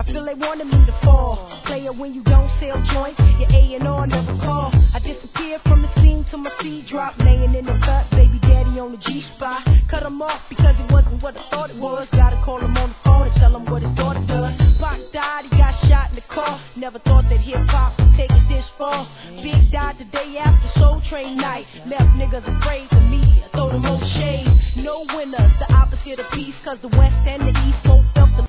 feel they wanted me to fall. Player, when you don't sell joints, your A&R never call. I disappeared from the scene till my seed dropped, laying in the cut, baby daddy on the G-spot. Cut him off because it wasn't what I thought it was. Gotta call him on the phone and tell him what his daughter does. Pac died, he got shot in the car. Never thought that hip-hop would take it this far. Big died the day after Soul Train night. Left niggas afraid for media, throw them old shades. No winners, the opposite of peace, cause the